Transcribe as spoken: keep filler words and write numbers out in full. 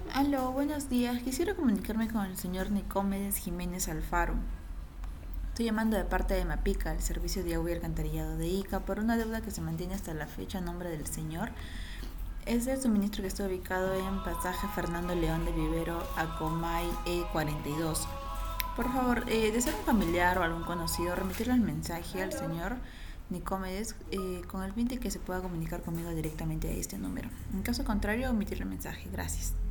Aló, buenos días. Quisiera comunicarme con el señor Nicomedes Jiménez Alfaro. Estoy llamando de parte de Mapica, el servicio de agua y alcantarillado de Ica, por una deuda que se mantiene hasta la fecha a nombre del señor. Es el suministro que está ubicado en Pasaje Fernando León de Vivero, Acomay E cuarenta y dos. Por favor, eh, de ser un familiar o algún conocido, remitirle el mensaje al señor Nicomedes eh, con el fin de que se pueda comunicar conmigo directamente a este número. En caso contrario, omitir el mensaje. Gracias.